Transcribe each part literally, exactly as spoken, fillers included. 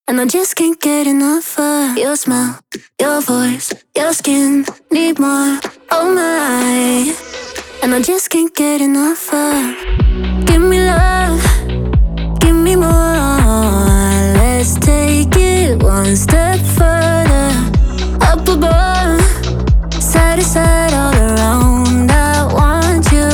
And I just can't get enough of your smile, your voice, your skin, need more, oh my. And I just can't get enough of. Give me love, give me more. Let's take it one step further. Up above, side to side, all around. I want you,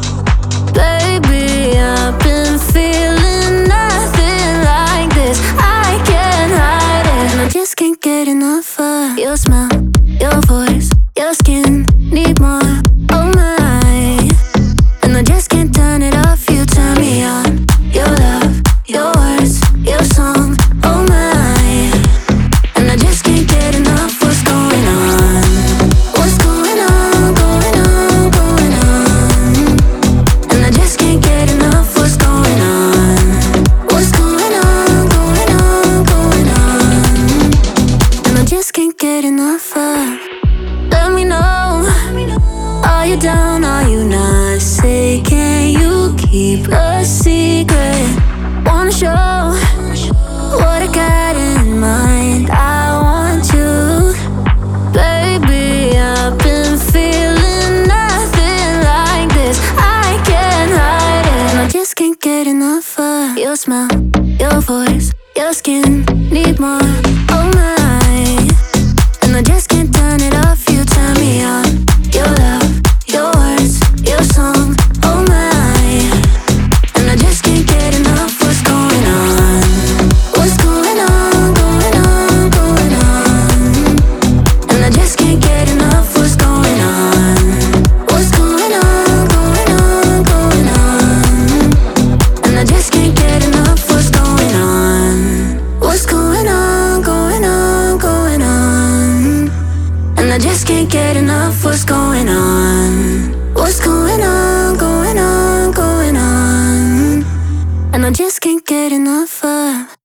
baby. I've been feeling nothing like this. I can't hide it. And I just can't get enough of your smile, your voice, your skin, need more, oh my. And I just can't turn it off. You turn me on, your love, your words, your song, oh my. And I just can't get enough. What's going on? What's going on, going on, going on? And I just can't get enough. What's going on? What's going on, going on, going on? And I just can't get enough of. Let me know, are you down, are you not? Say, can you keep a secret? Wanna show what I got in mind. I want you, baby. I've been feeling nothing like this. I can't hide it. And I just can't get enough of your smile, your voice, your skin, need more, oh my. And I just can't turn it off. You turn me on, your love, your words, your song, oh my. And I just can't get enough. What's going on? What's going on, going on, going on? And I just can't get enough. What's going on? What's going on, going on, going on? And I just can't get enough. What's going on? What's going on, going on, going on? And I just can't get enough. What's going on? What's going on, going on, going on? And I just can't get enough of.